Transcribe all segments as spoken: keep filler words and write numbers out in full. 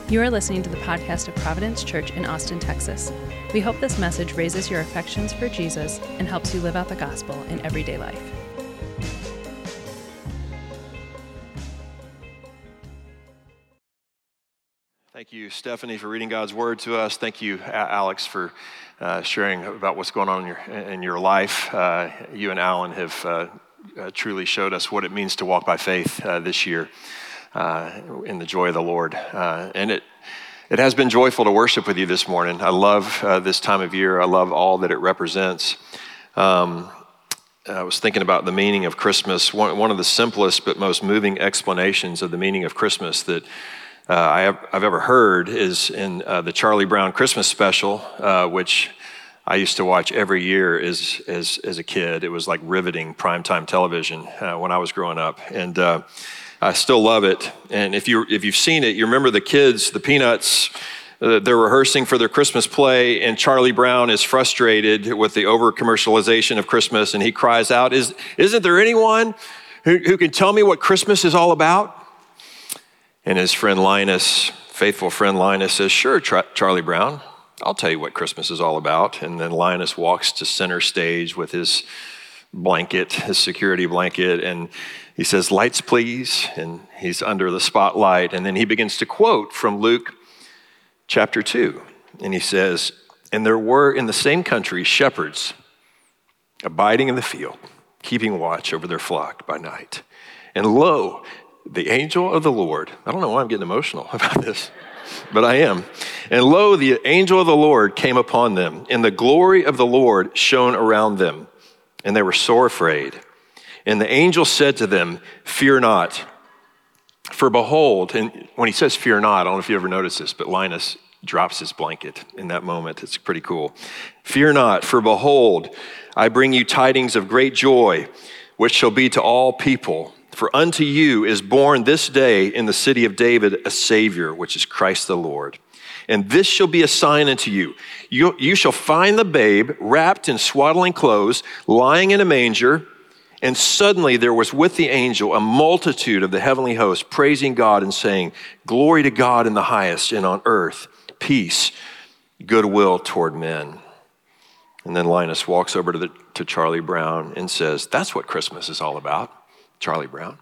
You are listening to the podcast of Providence Church in Austin, Texas. We hope this message raises your affections for Jesus and helps you live out the gospel in everyday life. Thank you, Stephanie, for reading God's word to us. Thank you, Alex, for uh, sharing about what's going on in your, in your life. Uh, you and Alan have uh, uh, truly showed us what it means to walk by faith uh, this year uh, in the joy of the Lord. Uh, and it it has been joyful to worship with you this morning. I love uh, this time of year. I love all that it represents. Um, I was thinking about the meaning of Christmas. One, one of the simplest but most moving explanations of the meaning of Christmas that Uh, I have, I've ever heard is in uh, the Charlie Brown Christmas special, uh, which I used to watch every year as as, as a kid. It was like riveting primetime television uh, when I was growing up, and uh, I still love it. And if you if you've seen it, you remember the kids, the Peanuts. Uh, they're rehearsing for their Christmas play, and Charlie Brown is frustrated with the over commercialization of Christmas, and he cries out, "Is isn't there anyone who, who can tell me what Christmas is all about?" And his friend Linus, faithful friend Linus, says, "Sure, Tra- Charlie Brown, I'll tell you what Christmas is all about." And then Linus walks to center stage with his blanket, his security blanket, and he says, "Lights, please." And he's under the spotlight. And then he begins to quote from Luke chapter two. And he says, "And there were in the same country shepherds abiding in the field, keeping watch over their flock by night. And lo, the angel of the Lord," I don't know why I'm getting emotional about this, but I am. "And lo, the angel of the Lord came upon them, and the glory of the Lord shone around them, and they were sore afraid. And the angel said to them, 'Fear not, for behold,'" and when he says fear not, I don't know if you ever noticed this, but Linus drops his blanket in that moment. It's pretty cool. "Fear not, for behold, I bring you tidings of great joy, which shall be to all people. For unto you is born this day in the city of David a Savior, which is Christ the Lord. And this shall be a sign unto you. You, you shall find the babe wrapped in swaddling clothes, lying in a manger. And suddenly there was with the angel a multitude of the heavenly host, praising God and saying, 'Glory to God in the highest, and on earth peace, goodwill toward men.'" And then Linus walks over to, the, to Charlie Brown and says, "That's what Christmas is all about, Charlie Brown."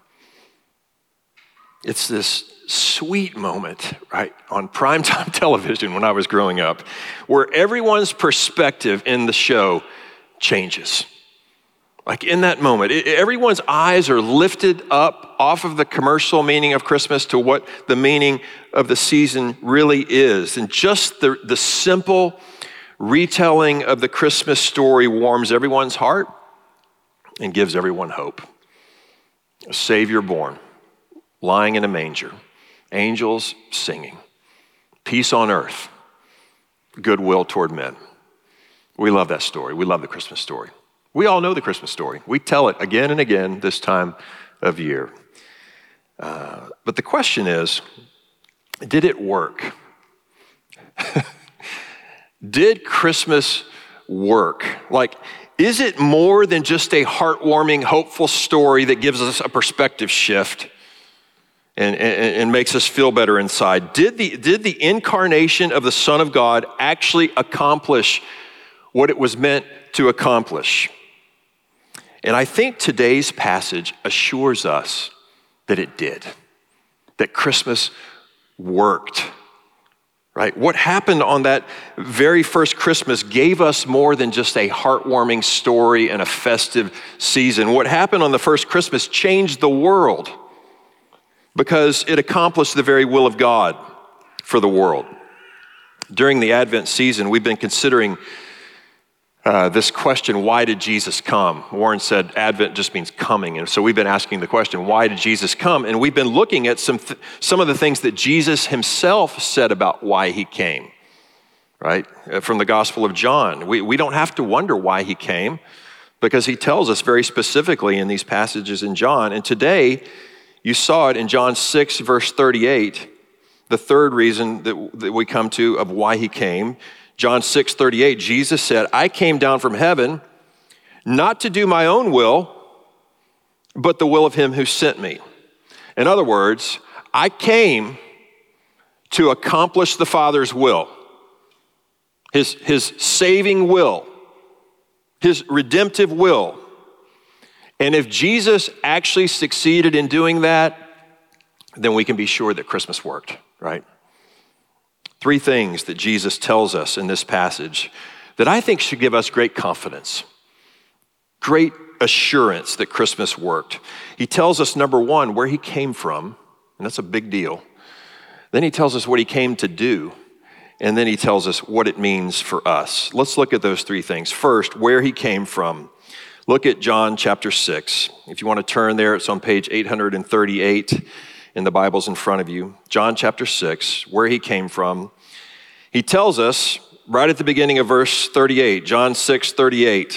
It's this sweet moment, right, on primetime television when I was growing up, where everyone's perspective in the show changes. Like in that moment, it, everyone's eyes are lifted up off of the commercial meaning of Christmas to what the meaning of the season really is. And just the, the simple retelling of the Christmas story warms everyone's heart and gives everyone hope. A Savior born, lying in a manger, angels singing, peace on earth, goodwill toward men. We love that story. We love the Christmas story. We all know the Christmas story. We tell it again and again this time of year. Uh, but the question is, did it work? Did Christmas work? Like, is it more than just a heartwarming, hopeful story that gives us a perspective shift and, and, and makes us feel better inside? Did the, did the incarnation of the Son of God actually accomplish what it was meant to accomplish? And I think today's passage assures us that it did, that Christmas worked. Right? What happened on that very first Christmas gave us more than just a heartwarming story and a festive season. What happened on the first Christmas changed the world because it accomplished the very will of God for the world. During the Advent season, we've been considering uh, this question, why did Jesus come? Warren said Advent just means coming. And so we've been asking the question, why did Jesus come? And we've been looking at some th- some of the things that Jesus himself said about why he came, right? From the Gospel of John. We, we don't have to wonder why he came because he tells us very specifically in these passages in John. And today, you saw it in John six, verse thirty-eight, the third reason that, that we come to of why he came. John six thirty-eight, Jesus said, "I came down from heaven not to do my own will, but the will of him who sent me." In other words, I came to accomplish the Father's will, his, his saving will, his redemptive will. And if Jesus actually succeeded in doing that, then we can be sure that Christmas worked, right? Three things that Jesus tells us in this passage that I think should give us great confidence, great assurance that Christmas worked. He tells us, number one, where he came from, and that's a big deal. Then he tells us what he came to do, and then he tells us what it means for us. Let's look at those three things. First, where he came from. Look at John chapter six. If you want to turn there, it's on page eight hundred thirty-eight in the Bibles in front of you. John chapter six, where he came from. He tells us right at the beginning of verse thirty-eight, John six thirty-eight.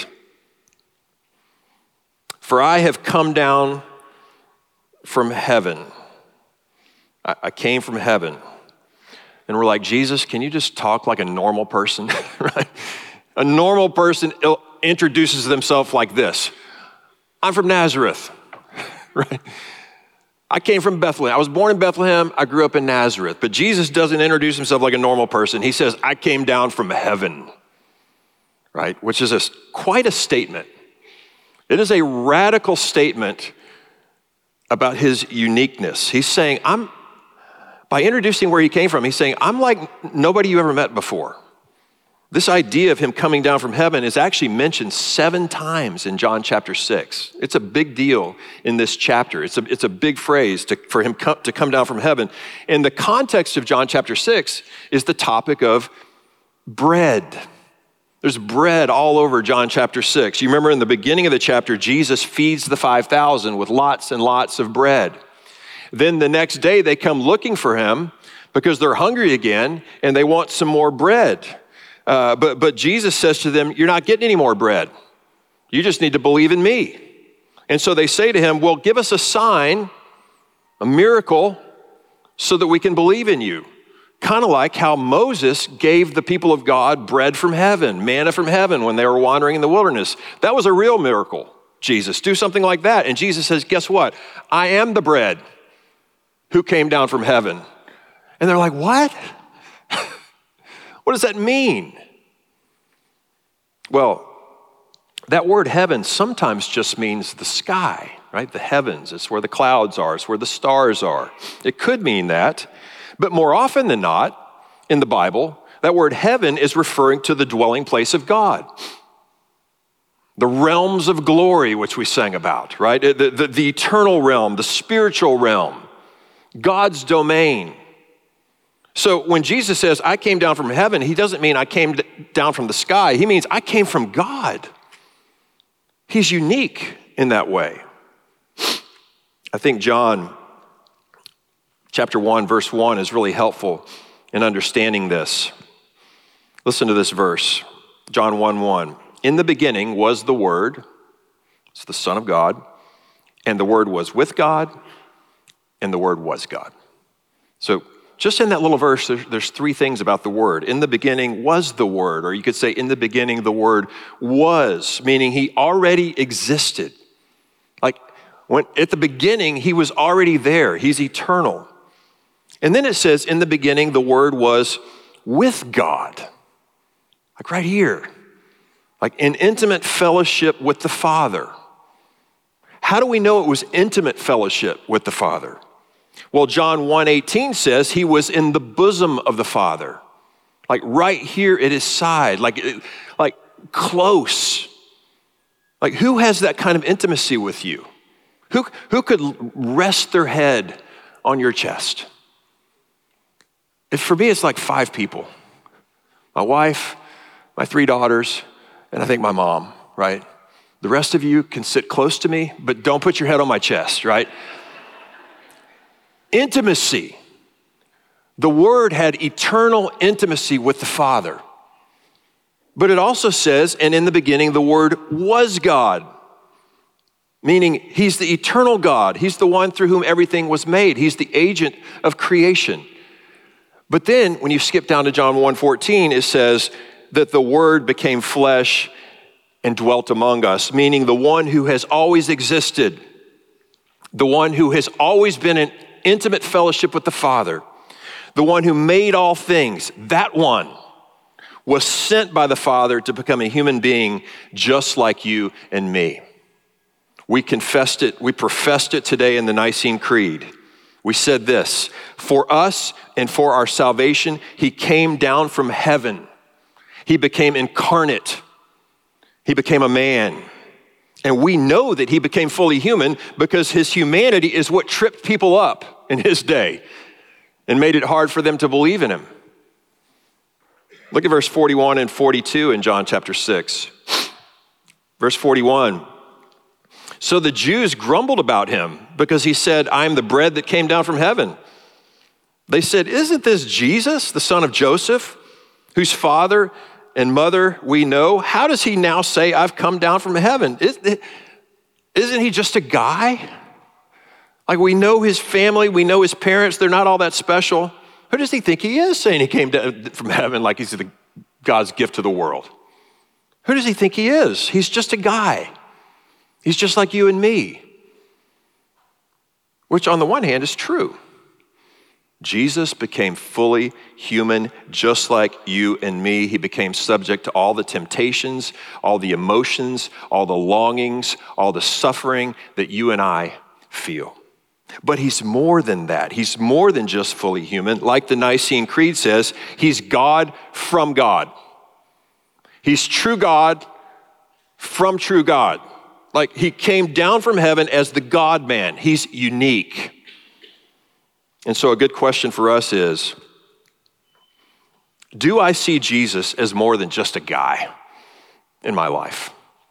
For I have come down from heaven. I came from heaven. And we're like, Jesus, can you just talk like a normal person? Right? A normal person introduces themselves like this. I'm from Nazareth. Right? I came from Bethlehem. I was born in Bethlehem. I grew up in Nazareth. But Jesus doesn't introduce himself like a normal person. He says, I came down from heaven. Right? Which is a, quite a statement. It is a radical statement about his uniqueness. He's saying, I'm, by introducing where he came from, he's saying, I'm like nobody you ever met before. This idea of him coming down from heaven is actually mentioned seven times in John chapter six. It's a big deal in this chapter. It's a, it's a big phrase to, for him come, to come down from heaven. And the context of John chapter six is the topic of bread. There's bread all over John chapter six. You remember in the beginning of the chapter, Jesus feeds the five thousand with lots and lots of bread. Then the next day they come looking for him because they're hungry again and they want some more bread. Uh, but, but Jesus says to them, you're not getting any more bread. You just need to believe in me. And so they say to him, well, give us a sign, a miracle, so that we can believe in you. Kind of like how Moses gave the people of God bread from heaven, manna from heaven when they were wandering in the wilderness. That was a real miracle, Jesus. Do something like that. And Jesus says, guess what? I am the bread who came down from heaven. And they're like, what? What does that mean? Well, that word heaven sometimes just means the sky, right? The heavens. It's where the clouds are. It's where the stars are. It could mean that. But more often than not, in the Bible, that word heaven is referring to the dwelling place of God. The realms of glory, which we sang about, right? The, the, the eternal realm, the spiritual realm, God's domain. So when Jesus says, I came down from heaven, he doesn't mean I came down from the sky. He means I came from God. He's unique in that way. I think John chapter one, verse one is really helpful in understanding this. Listen to this verse, John one one. In the beginning was the Word, it's the Son of God, and the Word was with God, and the Word was God. So just in that little verse, there's, there's three things about the Word. In the beginning was the Word, or you could say in the beginning the Word was, meaning he already existed. Like when at the beginning, he was already there. He's eternal. And then it says in the beginning, the Word was with God. Like right here, like in intimate fellowship with the Father. How do we know it was intimate fellowship with the Father? Well, John one eighteen says he was in the bosom of the Father, like right here at his side, like, like close. Like who has that kind of intimacy with you? Who, who could rest their head on your chest? If for me, it's like five people. My wife, my three daughters, and I think my mom, right? The rest of you can sit close to me, but don't put your head on my chest, right? Intimacy. The Word had eternal intimacy with the Father. But it also says, and in the beginning, the Word was God. Meaning he's the eternal God. He's the one through whom everything was made. He's the agent of creation. But then when you skip down to John one fourteen, it says that the Word became flesh and dwelt among us, meaning the one who has always existed, the one who has always been in intimate fellowship with the Father, the one who made all things, that one was sent by the Father to become a human being just like you and me. We confessed it, we professed it today in the Nicene Creed. We said this, for us and for our salvation, he came down from heaven. He became incarnate. He became a man. And we know that he became fully human because his humanity is what tripped people up in his day and made it hard for them to believe in him. Look at verse forty-one and forty-two in John chapter six. Verse forty-one, so the Jews grumbled about him because he said, I am the bread that came down from heaven. They said, isn't this Jesus, the son of Joseph, whose father and mother we know? How does he now say, I've come down from heaven? Isn't he just a guy? Like, we know his family, we know his parents, they're not all that special. Who does he think he is, saying he came down from heaven like he's the, God's gift to the world? Who does he think he is? He's just a guy. He's just like you and me. Which on the one hand is true. Jesus became fully human, just like you and me. He became subject to all the temptations, all the emotions, all the longings, all the suffering that you and I feel. But he's more than that. He's more than just fully human. Like the Nicene Creed says, he's God from God. He's true God from true God. Like, he came down from heaven as the God-man. He's unique. And so a good question for us is, do I see Jesus as more than just a guy in my life?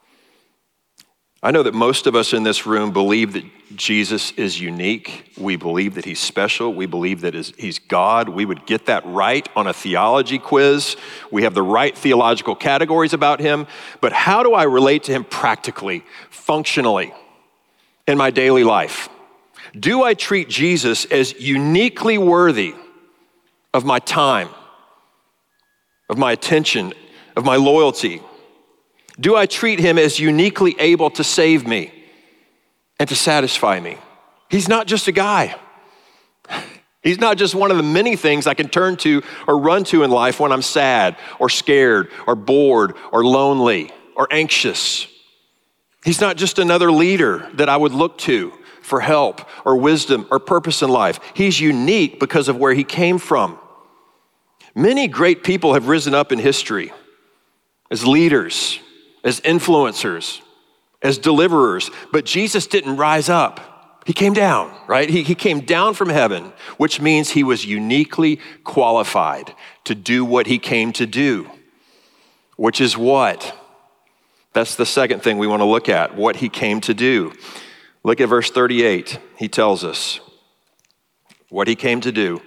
I know that most of us in this room believe that Jesus is unique. We believe that he's special. We believe that he's God. We would get that right on a theology quiz. We have the right theological categories about him. But how do I relate to him practically, functionally, in my daily life? Do I treat Jesus as uniquely worthy of my time, of my attention, of my loyalty? Do I treat him as uniquely able to save me and to satisfy me? He's not just a guy. He's not just one of the many things I can turn to or run to in life when I'm sad or scared or bored or lonely or anxious. He's not just another leader that I would look to for help or wisdom or purpose in life. He's unique because of where he came from. Many great people have risen up in history as leaders, as influencers, as deliverers, but Jesus didn't rise up. He came down, right? He, he came down from heaven, which means he was uniquely qualified to do what he came to do, which is what? That's the second thing we want to look at, what he came to do. Look at verse thirty-eight. He tells us what he came to do.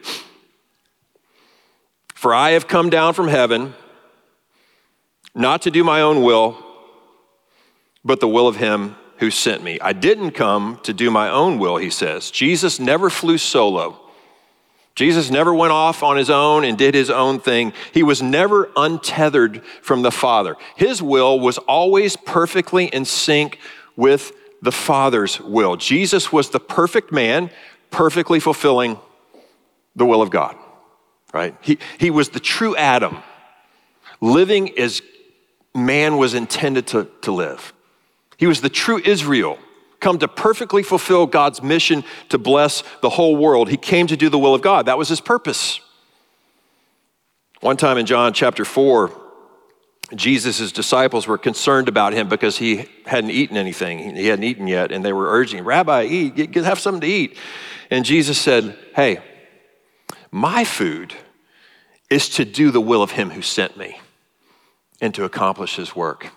For I have come down from heaven, not to do my own will, but the will of him who sent me. I didn't come to do my own will, he says. Jesus never flew solo. Jesus never went off on his own and did his own thing. He was never untethered from the Father. His will was always perfectly in sync with the Father's will. Jesus was the perfect man, perfectly fulfilling the will of God, right? He, he was the true Adam, living as man was intended to, to live. He was the true Israel, come to perfectly fulfill God's mission to bless the whole world. He came to do the will of God. That was his purpose. One time in John chapter four, Jesus' disciples were concerned about him because he hadn't eaten anything. He hadn't eaten yet, and they were urging, Rabbi, eat, get, get, have something to eat. And Jesus said, hey, my food is to do the will of him who sent me and to accomplish his work.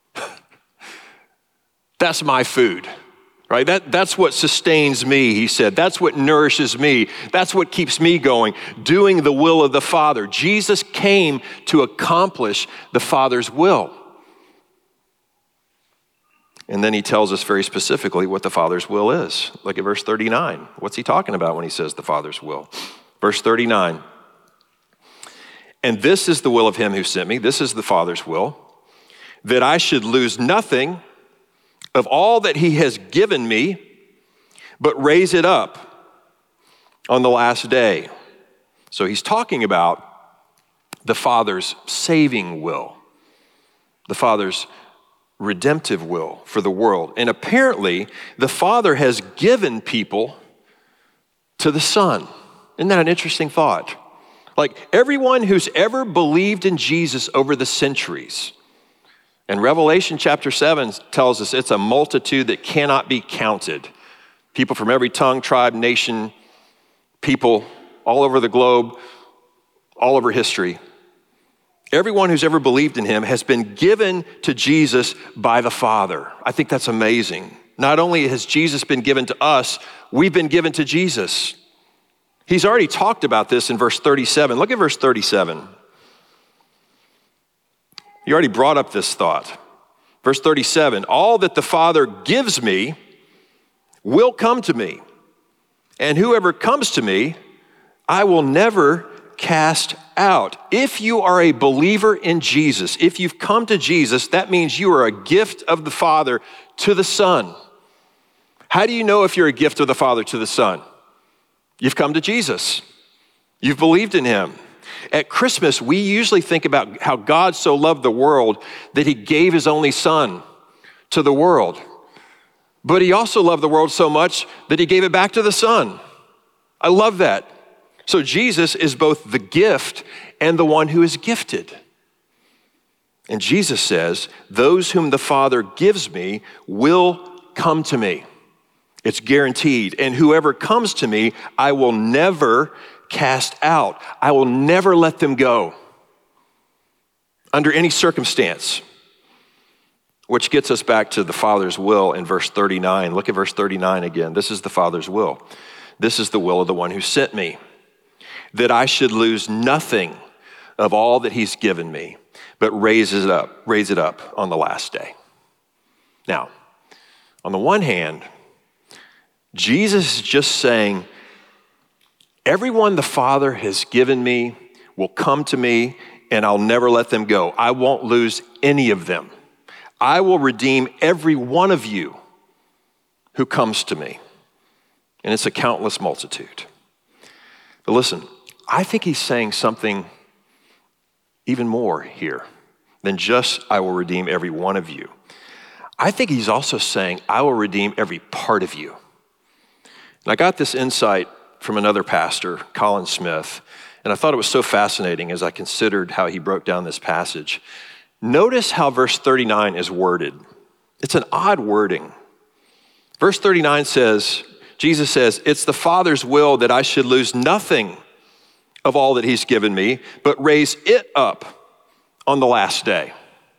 That's my food, right? That, that's what sustains me, he said. That's what nourishes me. That's what keeps me going, doing the will of the Father. Jesus came to accomplish the Father's will. And then he tells us very specifically what the Father's will is. Look at verse thirty-nine. What's he talking about when he says the Father's will? Verse thirty-nine. And this is the will of him who sent me. This is the Father's will, that I should lose nothing of all that he has given me, but raise it up on the last day. So he's talking about the Father's saving will, the Father's redemptive will for the world. And apparently, the Father has given people to the Son. Isn't that an interesting thought? Like everyone who's ever believed in Jesus over the centuries, and Revelation chapter seven tells us it's a multitude that cannot be counted. People from every tongue, tribe, nation, people all over the globe, all over history. Everyone who's ever believed in him has been given to Jesus by the Father. I think that's amazing. Not only has Jesus been given to us, we've been given to Jesus. He's already talked about this in verse thirty-seven. Look at verse thirty-seven. He already brought up this thought. Verse thirty-seven, all that the Father gives me will come to me, and whoever comes to me, I will never cast out. If you are a believer in Jesus, if you've come to Jesus, that means you are a gift of the Father to the Son. How do you know if you're a gift of the Father to the Son? You've come to Jesus. You've believed in him. At Christmas, we usually think about how God so loved the world that he gave his only Son to the world. But he also loved the world so much that he gave it back to the Son. I love that. So Jesus is both the gift and the one who is gifted. And Jesus says, those whom the Father gives me will come to me. It's guaranteed. And whoever comes to me, I will never cast out. I will never let them go under any circumstance. Which gets us back to the Father's will in verse thirty-nine. Look at verse thirty-nine again. This is the Father's will. This is the will of the one who sent me, that I should lose nothing of all that he's given me, but raise it up, raise it up on the last day. Now, on the one hand, Jesus is just saying, everyone the Father has given me will come to me, and I'll never let them go. I won't lose any of them. I will redeem every one of you who comes to me. And it's a countless multitude. But listen, I think he's saying something even more here than just, I will redeem every one of you. I think he's also saying, I will redeem every part of you. And I got this insight from another pastor, Colin Smith, and I thought it was so fascinating as I considered how he broke down this passage. Notice how verse thirty-nine is worded. It's an odd wording. Verse thirty-nine says, Jesus says, it's the Father's will that I should lose nothing of all that he's given me, but raise it up on the last day.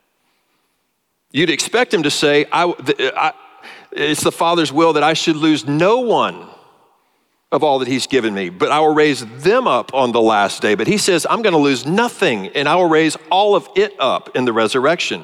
You'd expect him to say, I, I, it's the Father's will that I should lose no one of all that he's given me, but I will raise them up on the last day. But he says, I'm going to lose nothing, and I will raise all of it up in the resurrection.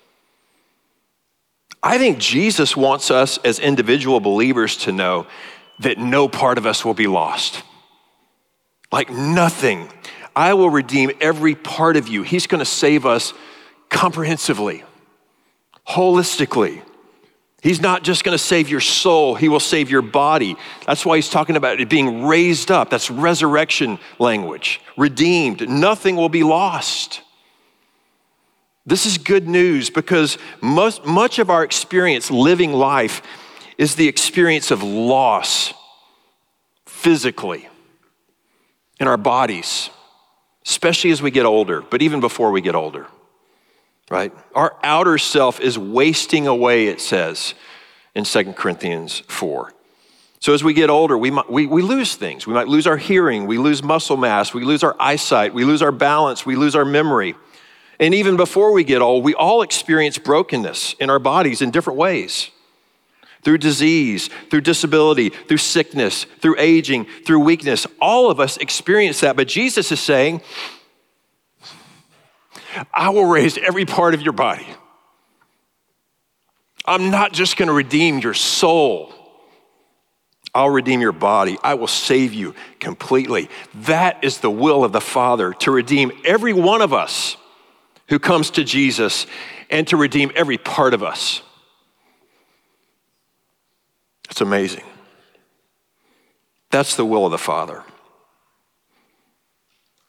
I think Jesus wants us as individual believers to know that no part of us will be lost. Like nothing. I will redeem every part of you. He's going to save us comprehensively, holistically. He's not just going to save your soul, he will save your body. That's why he's talking about it being raised up. That's resurrection language. Redeemed. Nothing will be lost. This is good news because most, much of our experience living life is the experience of loss physically in our bodies, especially as we get older, but even before we get older. Right? Our outer self is wasting away, it says in Second Corinthians four. So as we get older, we, might, we, we lose things. We might lose our hearing, we lose muscle mass, we lose our eyesight, we lose our balance, we lose our memory. And even before we get old, we all experience brokenness in our bodies in different ways. Through disease, through disability, through sickness, through aging, through weakness. All of us experience that, but Jesus is saying, I will raise every part of your body. I'm not just going to redeem your soul. I'll redeem your body. I will save you completely. That is the will of the Father, to redeem every one of us who comes to Jesus and to redeem every part of us. It's amazing. That's the will of the Father.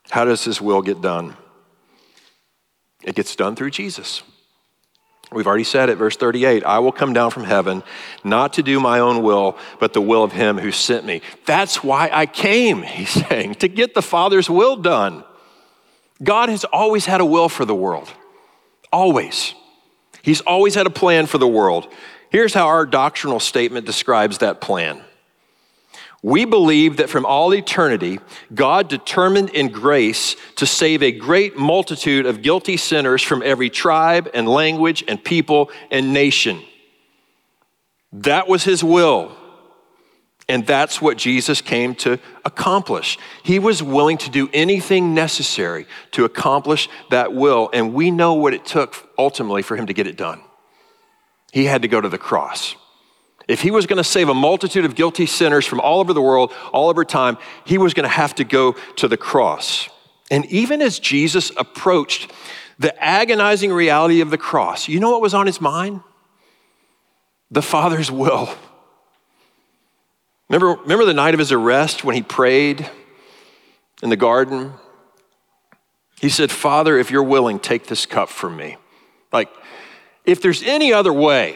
How does his will get done? It gets done through Jesus. We've already said it, verse thirty-eight, I will come down from heaven, not to do my own will, but the will of him who sent me. That's why I came, he's saying, to get the Father's will done. God has always had a will for the world, always. He's always had a plan for the world. Here's how our doctrinal statement describes that plan. We believe that from all eternity, God determined in grace to save a great multitude of guilty sinners from every tribe and language and people and nation. That was his will. And that's what Jesus came to accomplish. He was willing to do anything necessary to accomplish that will. And we know what it took ultimately for him to get it done. He had to go to the cross. If he was going to save a multitude of guilty sinners from all over the world, all over time, he was going to have to go to the cross. And even as Jesus approached the agonizing reality of the cross, you know what was on his mind? The Father's will. Remember, remember the night of his arrest when he prayed in the garden? He said, Father, if you're willing, take this cup from me. Like, if there's any other way,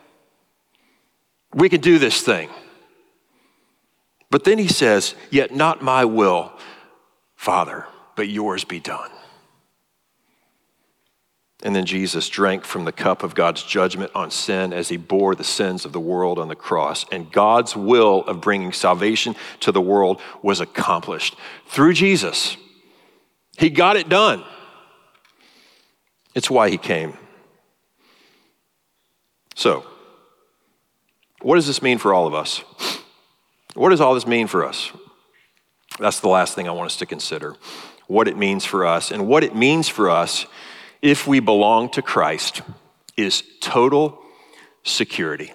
we could do this thing. But then he says, yet not my will, Father, but yours be done. And then Jesus drank from the cup of God's judgment on sin as he bore the sins of the world on the cross. And God's will of bringing salvation to the world was accomplished through Jesus. He got it done. It's why he came. So, what does this mean for all of us? What does all this mean for us? That's the last thing I want us to consider. What it means for us. And what it means for us if we belong to Christ is total security.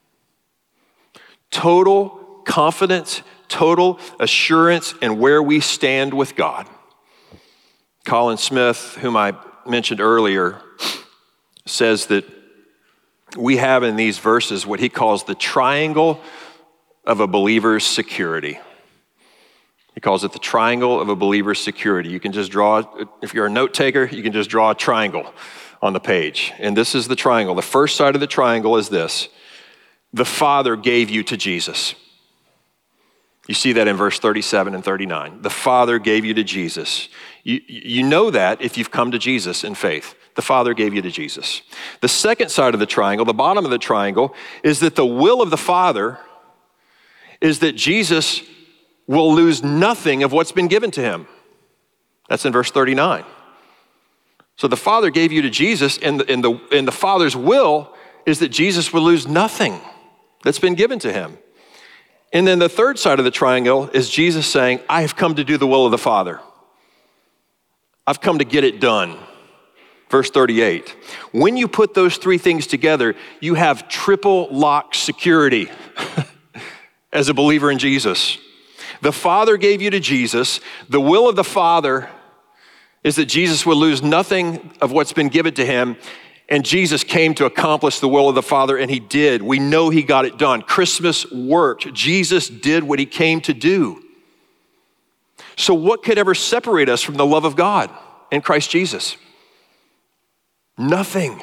Total confidence, total assurance in where we stand with God. Colin Smith, whom I mentioned earlier, says that we have in these verses what he calls the triangle of a believer's security. He calls it the triangle of a believer's security. You can just draw, if you're a note taker, you can just draw a triangle on the page. And this is the triangle. The first side of the triangle is this. The Father gave you to Jesus. You see that in verse thirty-seven and thirty-nine. The Father gave you to Jesus. You, you know that if you've come to Jesus in faith. The Father gave you to Jesus. The second side of the triangle, the bottom of the triangle, is that the will of the Father is that Jesus will lose nothing of what's been given to him. That's in verse thirty-nine. So the Father gave you to Jesus, and the, and the, and the Father's will is that Jesus will lose nothing that's been given to him. And then the third side of the triangle is Jesus saying, I have come to do the will of the Father. I've come to get it done. Verse thirty-eight, when you put those three things together, you have triple lock security as a believer in Jesus. The Father gave you to Jesus. The will of the Father is that Jesus will lose nothing of what's been given to him. And Jesus came to accomplish the will of the Father, and he did. We know he got it done. Christmas worked. Jesus did what he came to do. So what could ever separate us from the love of God in Christ Jesus? Nothing.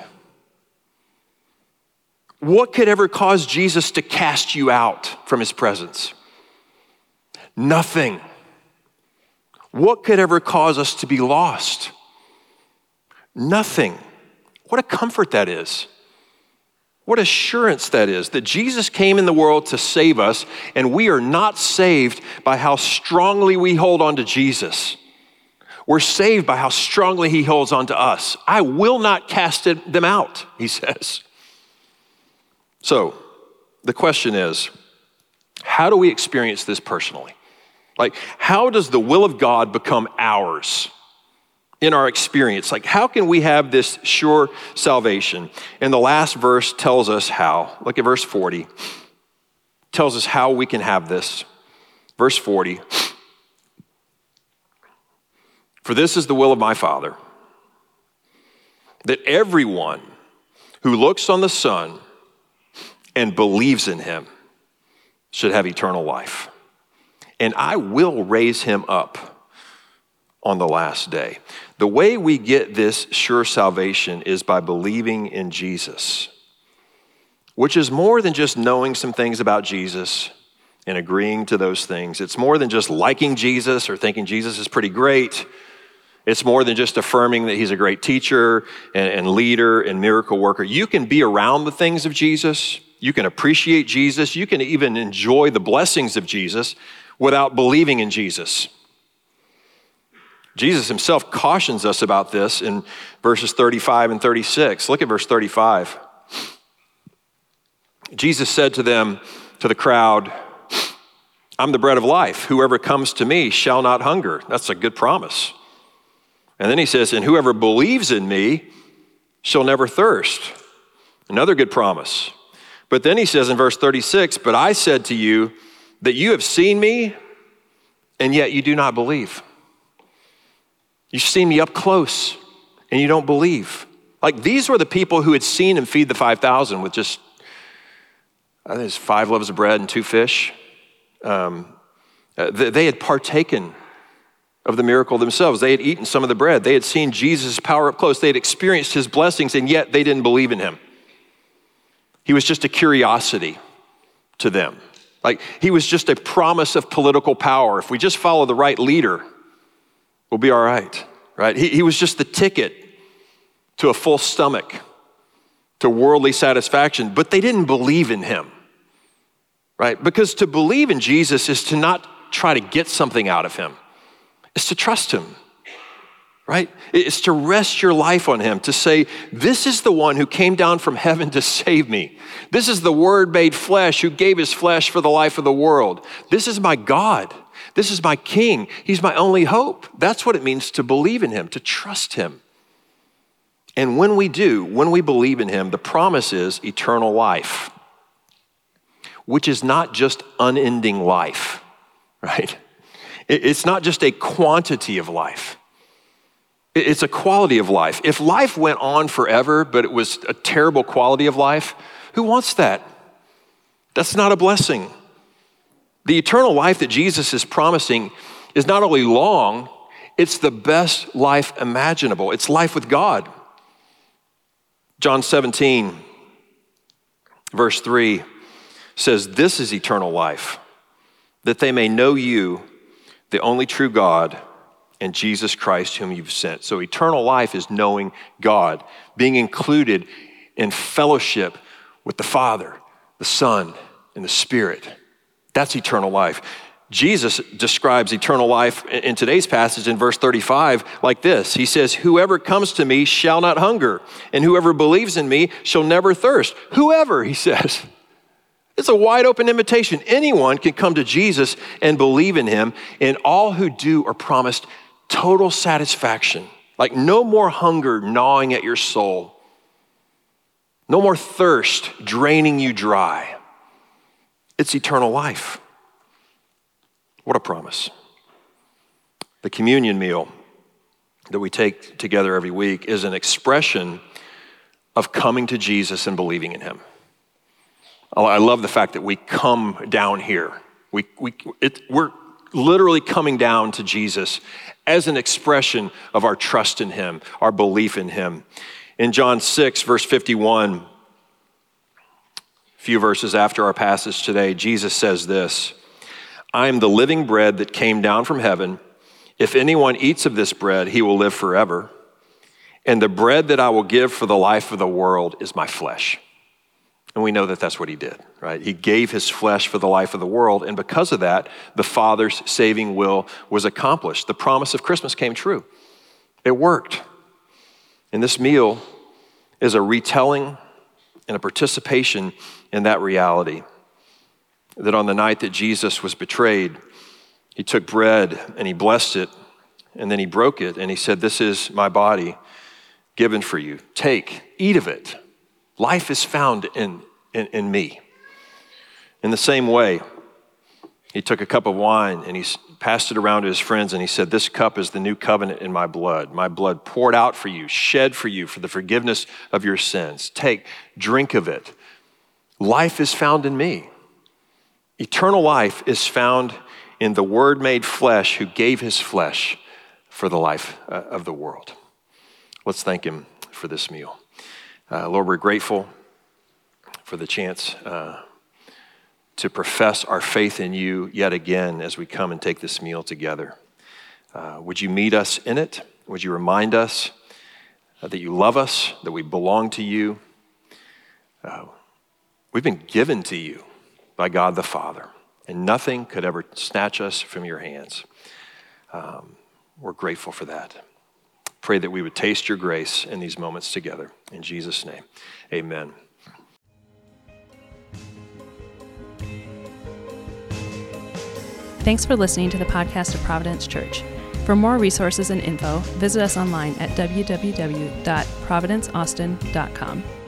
What could ever cause Jesus to cast you out from his presence? Nothing. What could ever cause us to be lost? Nothing. What a comfort that is. What assurance that is, that Jesus came in the world to save us, and we are not saved by how strongly we hold on to Jesus. We're saved by how strongly he holds on to us. I will not cast them out, he says. So the question is, how do we experience this personally? Like, how does the will of God become ours in our experience? Like, how can we have this sure salvation? And the last verse tells us how. Look at verse forty. Tells us how we can have this. Verse forty. For this is the will of my Father, that everyone who looks on the Son and believes in him should have eternal life. And I will raise him up on the last day. The way we get this sure salvation is by believing in Jesus, which is more than just knowing some things about Jesus and agreeing to those things. It's more than just liking Jesus or thinking Jesus is pretty great. It's more than just affirming that he's a great teacher and, and leader and miracle worker. You can be around the things of Jesus. You can appreciate Jesus. You can even enjoy the blessings of Jesus without believing in Jesus. Jesus himself cautions us about this in verses thirty-five and thirty-six. Look at verse thirty-five. Jesus said to them, to the crowd, I'm the bread of life. Whoever comes to me shall not hunger. That's a good promise. And then he says, and whoever believes in me shall never thirst. Another good promise. But then he says in verse thirty-six, but I said to you that you have seen me, and yet you do not believe. You've seen me up close, and you don't believe. Like these were the people who had seen him feed the five thousand with just, I think it's five loaves of bread and two fish. Um, they had partaken of the miracle themselves. They had eaten some of the bread. They had seen Jesus' power up close. They had experienced his blessings, and yet they didn't believe in him. He was just a curiosity to them. Like he was just a promise of political power. If we just follow the right leader, we'll be all right, right? He, he was just the ticket to a full stomach, to worldly satisfaction, but they didn't believe in him, right? Because to believe in Jesus is to not try to get something out of him. It's to trust him, right? It's to rest your life on him, to say, this is the one who came down from heaven to save me. This is the Word made flesh who gave his flesh for the life of the world. This is my God. This is my King. He's my only hope. That's what it means to believe in him, to trust him. And when we do, when we believe in him, the promise is eternal life, which is not just unending life, right? It's not just a quantity of life. It's a quality of life. If life went on forever, but it was a terrible quality of life, who wants that? That's not a blessing. The eternal life that Jesus is promising is not only long, it's the best life imaginable. It's life with God. John seventeen, verse three says, this is eternal life, that they may know you, the only true God, and Jesus Christ whom you've sent. So eternal life is knowing God, being included in fellowship with the Father, the Son, and the Spirit. That's eternal life. Jesus describes eternal life in today's passage in verse thirty-five like this. He says, whoever comes to me shall not hunger, and whoever believes in me shall never thirst. Whoever, he says. It's a wide open invitation. Anyone can come to Jesus and believe in him, and all who do are promised total satisfaction. Like no more hunger gnawing at your soul. No more thirst draining you dry. It's eternal life. What a promise. The communion meal that we take together every week is an expression of coming to Jesus and believing in him. I love the fact that we come down here. We, we, it, we're literally coming down to Jesus as an expression of our trust in him, our belief in him. In John six, verse fifty-one, a few verses after our passage today, Jesus says this, I am the living bread that came down from heaven. If anyone eats of this bread, he will live forever. And the bread that I will give for the life of the world is my flesh. And we know that that's what he did, right? He gave his flesh for the life of the world. And because of that, the Father's saving will was accomplished. The promise of Christmas came true. It worked. And this meal is a retelling and a participation in that reality. That on the night that Jesus was betrayed, he took bread and he blessed it, and then he broke it, and he said, this is my body given for you. Take, eat of it. Life is found in, in, in me. In the same way, he took a cup of wine and he passed it around to his friends, and he said, this cup is the new covenant in my blood. My blood poured out for you, shed for you for the forgiveness of your sins. Take, drink of it. Life is found in me. Eternal life is found in the Word made flesh who gave his flesh for the life uh, of the world. Let's thank him for this meal. Uh, Lord, we're grateful for the chance uh, to profess our faith in you yet again as we come and take this meal together. Uh, would you meet us in it? Would you remind us uh, that you love us, that we belong to you? Uh, we've been given to you by God the Father, and nothing could ever snatch us from your hands. Um, we're grateful for that. Pray that we would taste your grace in these moments together. In Jesus' name, amen. Thanks for listening to the podcast of Providence Church. For more resources and info, visit us online at w w w dot providence austin dot com.